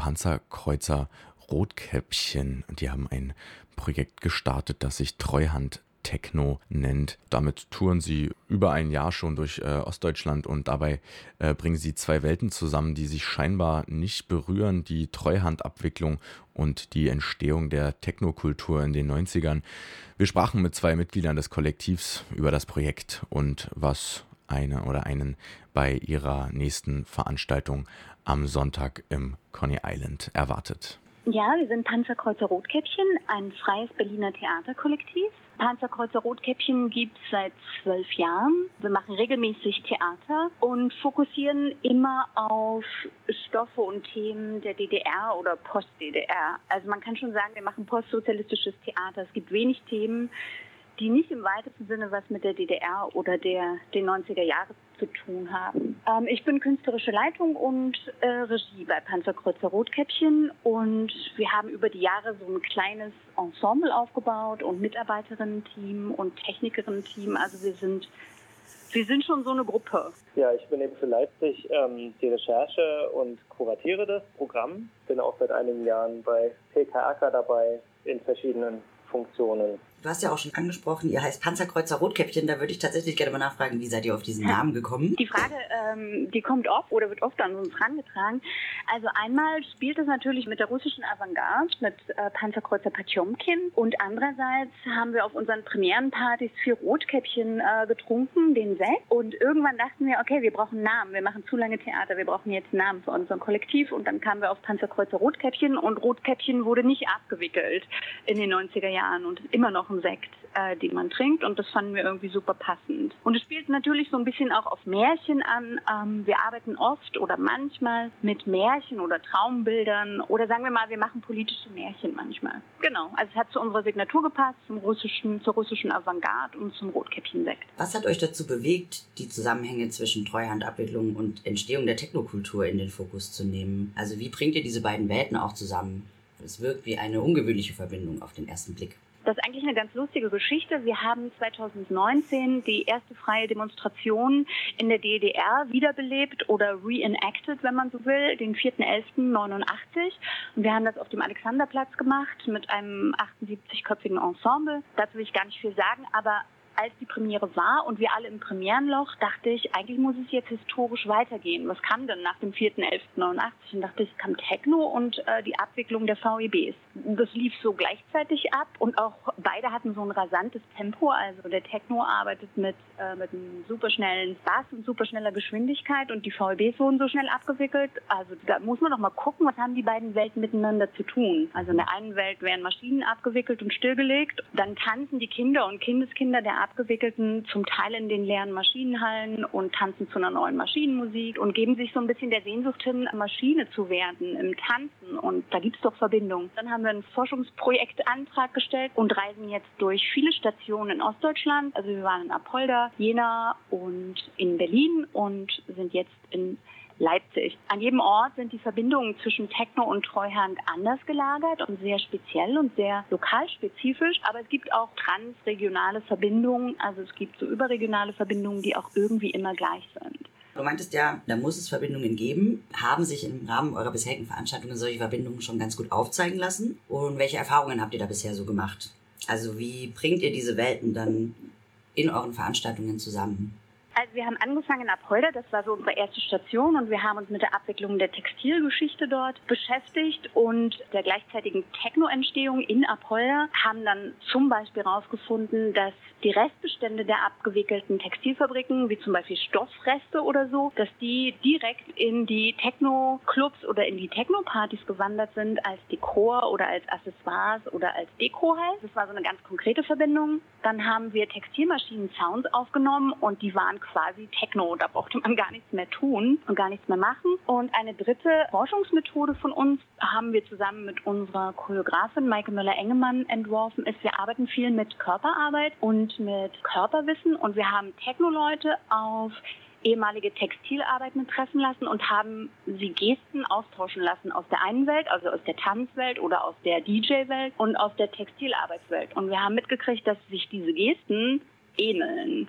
Panzerkreuzer Rotkäppchen. Die haben ein Projekt gestartet, das sich Treuhand Techno nennt. Damit touren sie über ein Jahr schon durch Ostdeutschland und dabei bringen sie zwei Welten zusammen, die sich scheinbar nicht berühren, die Treuhandabwicklung und die Entstehung der Technokultur in den 90ern. Wir sprachen mit zwei Mitgliedern des Kollektivs über das Projekt und was eine oder einen bei ihrer nächsten Veranstaltung am Sonntag im Coney Island erwartet. Ja, wir sind Panzerkreuzer Rotkäppchen, ein freies Berliner Theaterkollektiv. Panzerkreuzer Rotkäppchen gibt es seit 12 Jahren. Wir machen regelmäßig Theater und fokussieren immer auf Stoffe und Themen der DDR oder Post-DDR. Also man kann schon sagen, wir machen postsozialistisches Theater. Es gibt wenig Themen, die nicht im weitesten Sinne was mit der DDR oder den 90er Jahren zu tun haben. Ich bin künstlerische Leitung und Regie bei Panzerkreuzer Rotkäppchen und wir haben über die Jahre so ein kleines Ensemble aufgebaut und Mitarbeiterinnen-Team und Technikerinnen-Team. Also wir sind schon so eine Gruppe. Ja, ich bin eben für Leipzig die Recherche und kuratiere das Programm. Bin auch seit einigen Jahren bei PKAK dabei in verschiedenen Funktionen. Du hast ja auch schon angesprochen, ihr heißt Panzerkreuzer Rotkäppchen. Da würde ich tatsächlich gerne mal nachfragen, wie seid ihr auf diesen Namen gekommen? Die Frage, die kommt oft oder wird oft an uns herangetragen. Also einmal spielt es natürlich mit der russischen Avantgarde, mit Panzerkreuzer Potjomkin. Und andererseits haben wir auf unseren Premierenpartys 4 Rotkäppchen getrunken, den Sekt. Und irgendwann dachten wir, okay, wir brauchen einen Namen. Wir machen zu lange Theater, wir brauchen jetzt einen Namen für unser Kollektiv. Und dann kamen wir auf Panzerkreuzer Rotkäppchen. Und Rotkäppchen wurde nicht abgewickelt in den 90er Jahren und immer noch ein Sekt, den man trinkt, und das fanden wir irgendwie super passend. Und es spielt natürlich so ein bisschen auch auf Märchen an. Wir arbeiten oft oder manchmal mit Märchen oder Traumbildern oder sagen wir mal, wir machen politische Märchen manchmal. Genau, also es hat zu unserer Signatur gepasst, zur russischen Avantgarde und zum Rotkäppchen-Sekt. Was hat euch dazu bewegt, die Zusammenhänge zwischen Treuhandabwicklung und Entstehung der Technokultur in den Fokus zu nehmen? Also wie bringt ihr diese beiden Welten auch zusammen? Es wirkt wie eine ungewöhnliche Verbindung auf den ersten Blick. Das ist eigentlich eine ganz lustige Geschichte. Wir haben 2019 die erste freie Demonstration in der DDR wiederbelebt oder reenacted, wenn man so will, den 4.11.89. Und wir haben das auf dem Alexanderplatz gemacht mit einem 78-köpfigen Ensemble. Dazu will ich gar nicht viel sagen, aber als die Premiere war und wir alle im Premierenloch, dachte ich, eigentlich muss es jetzt historisch weitergehen. Was kam denn nach dem 4.11.89? Und dachte ich, kam Techno und die Abwicklung der VEBs. Das lief so gleichzeitig ab und auch beide hatten so ein rasantes Tempo. Also der Techno arbeitet mit einem superschnellen Bass und superschneller Geschwindigkeit und die VEBs wurden so schnell abgewickelt. Also da muss man doch mal gucken, was haben die beiden Welten miteinander zu tun. Also in der einen Welt werden Maschinen abgewickelt und stillgelegt. Dann tanzen die Kinder und Kindeskinder der Abgewickelten zum Teil in den leeren Maschinenhallen und tanzen zu einer neuen Maschinenmusik und geben sich so ein bisschen der Sehnsucht hin, Maschine zu werden im Tanzen. Und da gibt's doch Verbindungen. Dann haben wir einen Forschungsprojektantrag gestellt und reisen jetzt durch viele Stationen in Ostdeutschland. Also wir waren in Apolda, Jena und in Berlin und sind jetzt in Leipzig. An jedem Ort sind die Verbindungen zwischen Techno und Treuhand anders gelagert und sehr speziell und sehr lokalspezifisch. Aber es gibt auch transregionale Verbindungen, also es gibt so überregionale Verbindungen, die auch irgendwie immer gleich sind. Du meintest ja, da muss es Verbindungen geben. Haben sich im Rahmen eurer bisherigen Veranstaltungen solche Verbindungen schon ganz gut aufzeigen lassen? Und welche Erfahrungen habt ihr da bisher so gemacht? Also wie bringt ihr diese Welten dann in euren Veranstaltungen zusammen? Also wir haben angefangen in Apolda, das war so unsere erste Station und wir haben uns mit der Abwicklung der Textilgeschichte dort beschäftigt und der gleichzeitigen Techno-Entstehung in Apolda, haben dann zum Beispiel herausgefunden, dass die Restbestände der abgewickelten Textilfabriken, wie zum Beispiel Stoffreste oder so, dass die direkt in die Techno-Clubs oder in die Techno-Partys gewandert sind als Dekor oder als Accessoires oder als Deko halt. Das war so eine ganz konkrete Verbindung. Dann haben wir Textilmaschinen-Sounds aufgenommen und die waren quasi Techno. Da brauchte man gar nichts mehr tun und gar nichts mehr machen. Und eine dritte Forschungsmethode von uns haben wir zusammen mit unserer Choreografin Maike Müller-Engemann entworfen. Wir arbeiten viel mit Körperarbeit und mit Körperwissen und wir haben Techno-Leute auf ehemalige Textilarbeitenden treffen lassen und haben sie Gesten austauschen lassen aus der einen Welt, also aus der Tanzwelt oder aus der DJ-Welt und aus der Textilarbeitswelt. Und wir haben mitgekriegt, dass sich diese Gesten ähneln.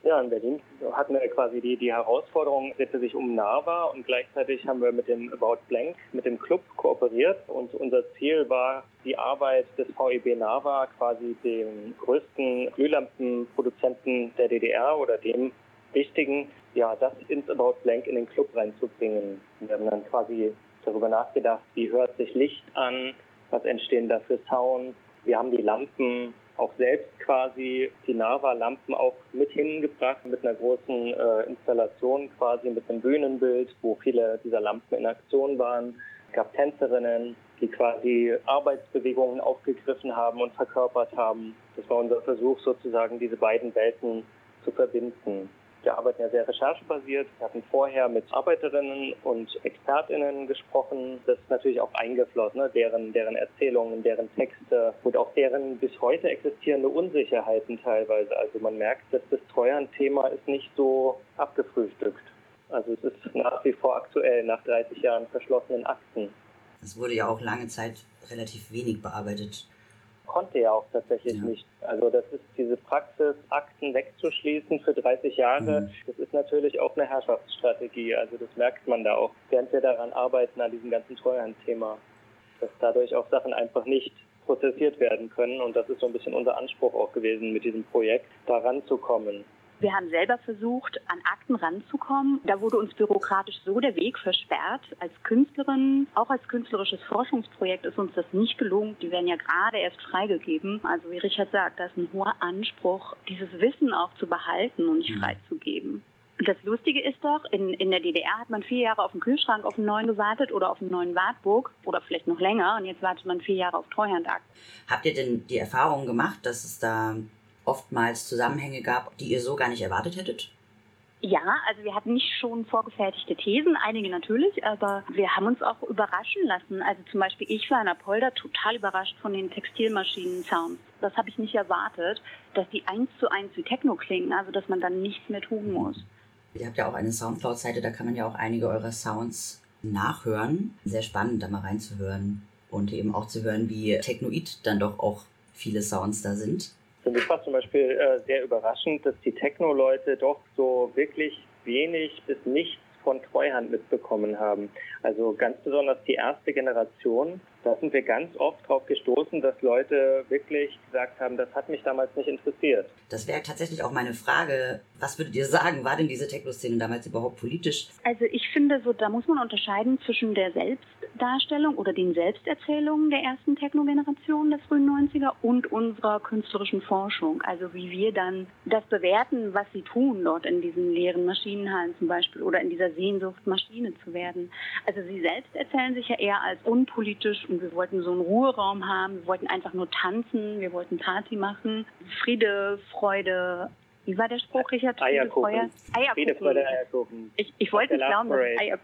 Ja, in Berlin hatten wir quasi die Herausforderung, es drehte sich um Narva und gleichzeitig haben wir mit dem About Blank, mit dem Club kooperiert und unser Ziel war, die Arbeit des VEB Narva, quasi dem größten Glühlampenproduzenten der DDR oder dem wichtigen, das ins About Blank in den Club reinzubringen. Wir haben dann quasi darüber nachgedacht, wie hört sich Licht an, was entstehen da für Sounds. Wir haben die Lampen auch selbst quasi, die Narva-Lampen auch mit hingebracht, mit einer großen Installation quasi, mit einem Bühnenbild, wo viele dieser Lampen in Aktion waren. Es gab Tänzerinnen, die quasi Arbeitsbewegungen aufgegriffen haben und verkörpert haben. Das war unser Versuch sozusagen, diese beiden Welten zu verbinden. Wir arbeiten ja sehr recherchebasiert. Wir hatten vorher mit Arbeiterinnen und ExpertInnen gesprochen. Das ist natürlich auch eingeflossen, ne? deren Erzählungen, deren Texte und auch deren bis heute existierende Unsicherheiten teilweise. Also man merkt, dass das Treuhand-Thema ist nicht so abgefrühstückt. Also es ist nach wie vor aktuell, nach 30 Jahren verschlossenen Akten. Es wurde ja auch lange Zeit relativ wenig bearbeitet. Konnte ja auch tatsächlich nicht. Also das ist diese Praxis, Akten wegzuschließen für 30 Jahre. Das ist natürlich auch eine Herrschaftsstrategie. Also das merkt man da auch, während wir daran arbeiten, an diesem ganzen Treuhand-Thema, dass dadurch auch Sachen einfach nicht prozessiert werden können. Und das ist so ein bisschen unser Anspruch auch gewesen, mit diesem Projekt da ranzukommen. Wir haben selber versucht, an Akten ranzukommen. Da wurde uns bürokratisch so der Weg versperrt. Als Künstlerin, auch als künstlerisches Forschungsprojekt ist uns das nicht gelungen. Die werden ja gerade erst freigegeben. Also wie Richard sagt, da ist ein hoher Anspruch, dieses Wissen auch zu behalten und nicht freizugeben. Und das Lustige ist doch, in der DDR hat man 4 Jahre auf den Kühlschrank auf einen neuen gewartet oder auf einen neuen Wartburg oder vielleicht noch länger. Und jetzt wartet man 4 Jahre auf Treuhandakten. Habt ihr denn die Erfahrung gemacht, dass es da oftmals Zusammenhänge gab, die ihr so gar nicht erwartet hättet? Ja, also wir hatten nicht schon vorgefertigte Thesen, einige natürlich, aber wir haben uns auch überraschen lassen. Also zum Beispiel ich war in Apolda total überrascht von den Textilmaschinen-Sounds. Das habe ich nicht erwartet, dass die 1:1 wie Techno klingen, also dass man dann nichts mehr tun muss. Ihr habt ja auch eine Soundcloud-Seite, da kann man ja auch einige eurer Sounds nachhören. Sehr spannend, da mal reinzuhören und eben auch zu hören, wie technoid dann doch auch viele Sounds da sind. Für mich war zum Beispiel sehr überraschend, dass die Techno-Leute doch so wirklich wenig bis nichts von Treuhand mitbekommen haben. Also ganz besonders die erste Generation, da sind wir ganz oft drauf gestoßen, dass Leute wirklich gesagt haben, das hat mich damals nicht interessiert. Das wäre tatsächlich auch meine Frage. Was würdet ihr sagen, war denn diese Techno-Szene damals überhaupt politisch? Also ich finde, da muss man unterscheiden zwischen der Selbstdarstellung oder den Selbsterzählungen der ersten Techno-Generation der frühen 90er und unserer künstlerischen Forschung. Also wie wir dann das bewerten, was sie tun dort in diesen leeren Maschinenhallen zum Beispiel oder in dieser Sehnsucht, Maschine zu werden. Also sie selbst erzählen sich ja eher als unpolitisch und wir wollten so einen Ruheraum haben, wir wollten einfach nur tanzen, wir wollten Party machen, Friede, Freude. Wie war der Spruch, Richard? Eierkuchen. Friede, Freude, Eierkuchen. Ich wollte nicht glauben,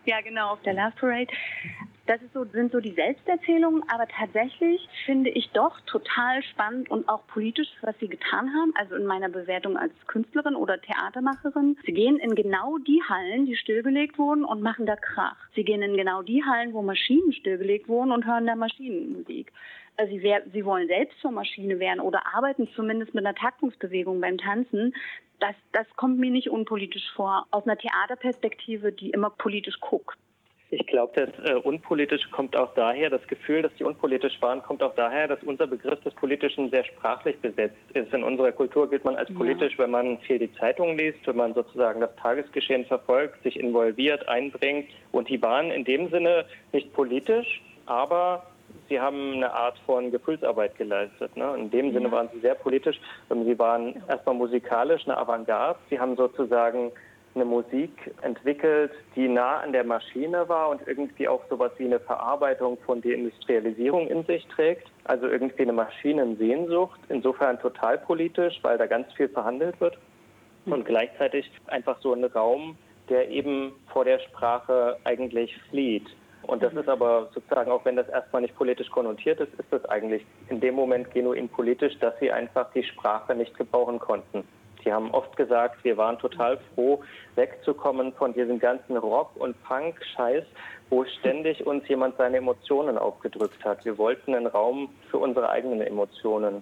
auf der Love Parade. Das sind so die Selbsterzählungen, aber tatsächlich finde ich doch total spannend und auch politisch, was sie getan haben. Also in meiner Bewertung als Künstlerin oder Theatermacherin. Sie gehen in genau die Hallen, die stillgelegt wurden und machen da Krach. Sie gehen in genau die Hallen, wo Maschinen stillgelegt wurden und hören da Maschinenmusik. Also sie wollen selbst zur Maschine werden oder arbeiten zumindest mit einer Taktungsbewegung beim Tanzen. Das kommt mir nicht unpolitisch vor, aus einer Theaterperspektive, die immer politisch guckt. Ich glaube, das Unpolitische kommt auch daher, das Gefühl, dass die unpolitisch waren, kommt auch daher, dass unser Begriff des Politischen sehr sprachlich besetzt ist. In unserer Kultur gilt man als politisch, wenn man viel die Zeitung liest, wenn man sozusagen das Tagesgeschehen verfolgt, sich involviert, einbringt. Und die waren in dem Sinne nicht politisch, aber sie haben eine Art von Gefühlsarbeit geleistet. Ne? In dem Sinne waren sie sehr politisch. Sie waren erstmal musikalisch eine Avantgarde. Sie haben sozusagen eine Musik entwickelt, die nah an der Maschine war und irgendwie auch sowas wie eine Verarbeitung von Deindustrialisierung in sich trägt. Also irgendwie eine Maschinensehnsucht, insofern total politisch, weil da ganz viel verhandelt wird. Und gleichzeitig einfach so ein Raum, der eben vor der Sprache eigentlich flieht. Und das ist aber sozusagen, auch wenn das erstmal nicht politisch konnotiert ist, ist das eigentlich in dem Moment genuin politisch, dass sie einfach die Sprache nicht gebrauchen konnten. Die haben oft gesagt, wir waren total froh, wegzukommen von diesem ganzen Rock- und Punk-Scheiß, wo ständig uns jemand seine Emotionen aufgedrückt hat. Wir wollten einen Raum für unsere eigenen Emotionen.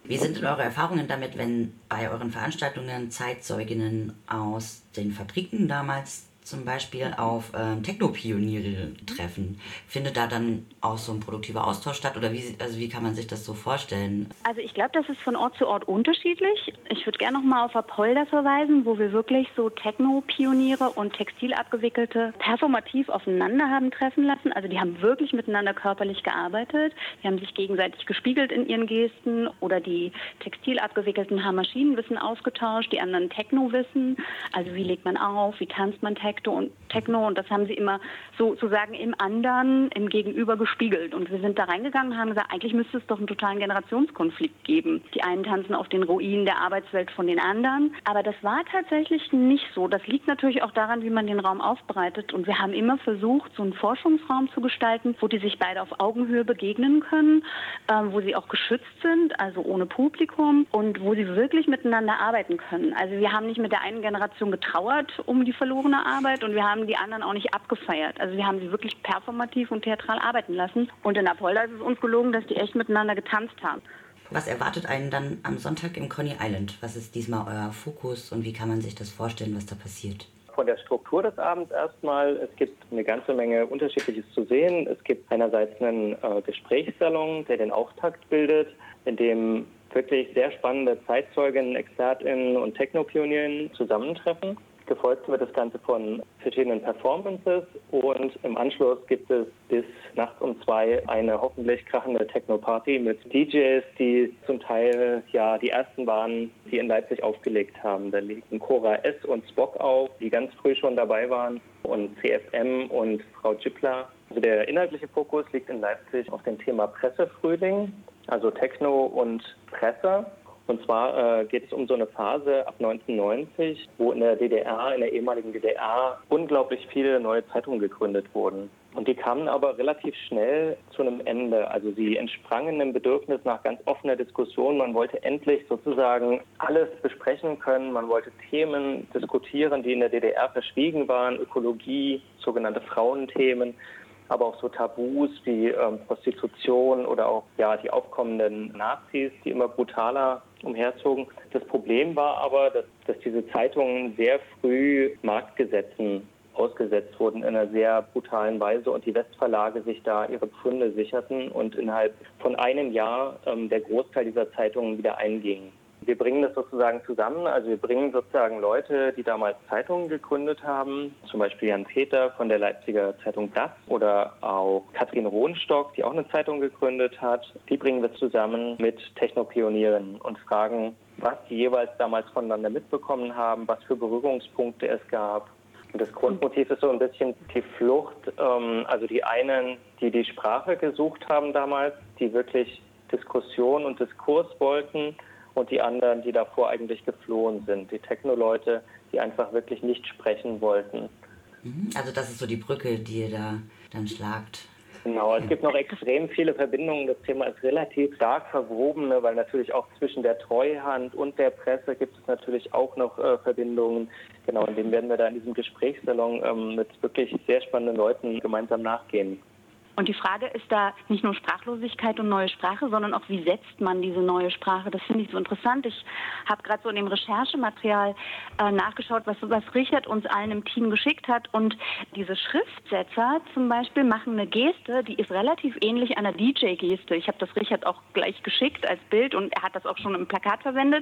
Wie sind denn eure Erfahrungen damit, wenn bei euren Veranstaltungen Zeitzeuginnen aus den Fabriken damals zum Beispiel auf Techno-Pioniere treffen? Findet da dann auch so ein produktiver Austausch statt oder wie kann man sich das so vorstellen? Also ich glaube, das ist von Ort zu Ort unterschiedlich. Ich würde gerne nochmal auf Apolda verweisen, wo wir wirklich so Techno-Pioniere und Textilabgewickelte performativ aufeinander haben treffen lassen. Also die haben wirklich miteinander körperlich gearbeitet. Die haben sich gegenseitig gespiegelt in ihren Gesten oder die Textilabgewickelten haben Maschinenwissen ausgetauscht, die anderen Techno-Wissen. Also wie legt man auf, wie tanzt man Techno und das haben sie immer sozusagen im anderen, im Gegenüber gespiegelt. Und wir sind da reingegangen und haben gesagt, eigentlich müsste es doch einen totalen Generationskonflikt geben. Die einen tanzen auf den Ruinen der Arbeitswelt von den anderen. Aber das war tatsächlich nicht so. Das liegt natürlich auch daran, wie man den Raum aufbereitet. Und wir haben immer versucht, so einen Forschungsraum zu gestalten, wo die sich beide auf Augenhöhe begegnen können, wo sie auch geschützt sind, also ohne Publikum und wo sie wirklich miteinander arbeiten können. Also wir haben nicht mit der einen Generation getrauert um die verlorene Arbeit und wir haben die anderen auch nicht abgefeiert. Also wir haben sie wirklich performativ und theatral arbeiten lassen. Und in Apolda ist es uns gelungen, dass die echt miteinander getanzt haben. Was erwartet einen dann am Sonntag im Coney Island? Was ist diesmal euer Fokus und wie kann man sich das vorstellen, was da passiert? Von der Struktur des Abends erstmal, es gibt eine ganze Menge Unterschiedliches zu sehen. Es gibt einerseits einen Gesprächssalon, der den Auftakt bildet, in dem wirklich sehr spannende Zeitzeuginnen, ExpertInnen und Technopionierinnen zusammentreffen. Gefolgt wird das Ganze von verschiedenen Performances und im Anschluss gibt es bis nachts um 2 eine hoffentlich krachende Techno-Party mit DJs, die zum Teil ja die ersten waren, die in Leipzig aufgelegt haben. Da liegen Cora S. und Spock auf, die ganz früh schon dabei waren und CFM und Frau Gippler. Also der inhaltliche Fokus liegt in Leipzig auf dem Thema Pressefrühling, also Techno und Presse. Und zwar geht es um so eine Phase ab 1990, wo in der DDR, in der ehemaligen DDR, unglaublich viele neue Zeitungen gegründet wurden. Und die kamen aber relativ schnell zu einem Ende. Also sie entsprangen einem Bedürfnis nach ganz offener Diskussion. Man wollte endlich sozusagen alles besprechen können. Man wollte Themen diskutieren, die in der DDR verschwiegen waren, Ökologie, sogenannte Frauenthemen, aber auch so Tabus wie Prostitution oder auch die aufkommenden Nazis, die immer brutaler umherzogen. Das Problem war aber, dass diese Zeitungen sehr früh Marktgesetzen ausgesetzt wurden in einer sehr brutalen Weise und die Westverlage sich da ihre Pfründe sicherten und innerhalb von einem Jahr der Großteil dieser Zeitungen wieder einging. Wir bringen das sozusagen zusammen, also wir bringen sozusagen Leute, die damals Zeitungen gegründet haben, zum Beispiel Jan Peter von der Leipziger Zeitung Das oder auch Katrin Rohnstock, die auch eine Zeitung gegründet hat. Die bringen wir zusammen mit Technopionieren und fragen, was die jeweils damals voneinander mitbekommen haben, was für Berührungspunkte es gab. Und das Grundmotiv ist so ein bisschen die Flucht, also die einen, die die Sprache gesucht haben damals, die wirklich Diskussion und Diskurs wollten, und die anderen, die davor eigentlich geflohen sind. Die Techno-Leute, die einfach wirklich nicht sprechen wollten. Also das ist so die Brücke, die ihr da dann schlagt. Genau, es gibt noch extrem viele Verbindungen. Das Thema ist relativ stark verwoben, weil natürlich auch zwischen der Treuhand und der Presse gibt es natürlich auch noch Verbindungen. Genau, und dem werden wir da in diesem Gesprächssalon mit wirklich sehr spannenden Leuten gemeinsam nachgehen. Und die Frage ist da nicht nur Sprachlosigkeit und neue Sprache, sondern auch, wie setzt man diese neue Sprache? Das finde ich so interessant. Ich habe gerade so in dem Recherchematerial nachgeschaut, was Richard uns allen im Team geschickt hat. Und diese Schriftsetzer zum Beispiel machen eine Geste, die ist relativ ähnlich einer DJ-Geste. Ich habe das Richard auch gleich geschickt als Bild und er hat das auch schon im Plakat verwendet.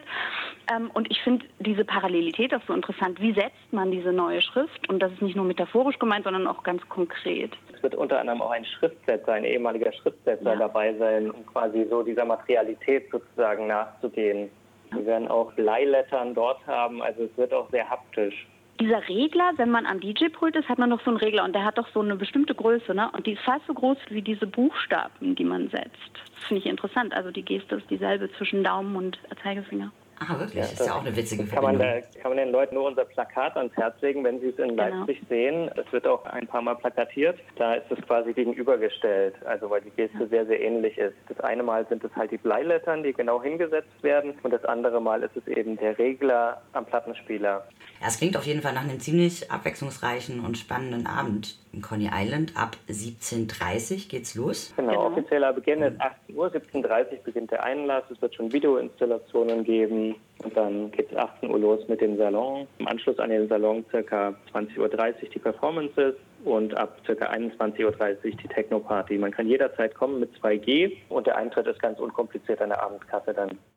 Und ich finde diese Parallelität auch so interessant. Wie setzt man diese neue Schrift? Und das ist nicht nur metaphorisch gemeint, sondern auch ganz konkret. Es wird unter anderem auch ein Schriftsetzer, ein ehemaliger Schriftsetzer dabei sein, um quasi so dieser Materialität sozusagen nachzugehen. Wir werden auch Bleilettern dort haben, also es wird auch sehr haptisch. Dieser Regler, wenn man am DJ-Pult ist, hat man doch so einen Regler und der hat doch so eine bestimmte Größe, ne? Und die ist fast so groß wie diese Buchstaben, die man setzt. Das finde ich interessant. Also die Geste ist dieselbe zwischen Daumen und Zeigefinger. Ah, wirklich? Das ist ja auch eine witzige kann man Verbindung. den Leuten nur unser Plakat ans Herz legen, wenn sie es in Leipzig sehen. Es wird auch ein paar Mal plakatiert. Da ist es quasi gegenübergestellt, also weil die Geste sehr, sehr ähnlich ist. Das eine Mal sind es halt die Bleilettern, die genau hingesetzt werden, und das andere Mal ist es eben der Regler am Plattenspieler. Ja, es klingt auf jeden Fall nach einem ziemlich abwechslungsreichen und spannenden Abend in Coney Island. Ab 17:30 Uhr geht's los. Genau, offizieller Beginn ist 18 Uhr, 17:30 Uhr beginnt der Einlass, es wird schon Videoinstallationen geben und dann geht es 18 Uhr los mit dem Salon. Im Anschluss an den Salon ca. 20:30 Uhr die Performances und ab ca. 21:30 Uhr die Techno-Party. Man kann jederzeit kommen mit 2G und der Eintritt ist ganz unkompliziert an der Abendkasse dann.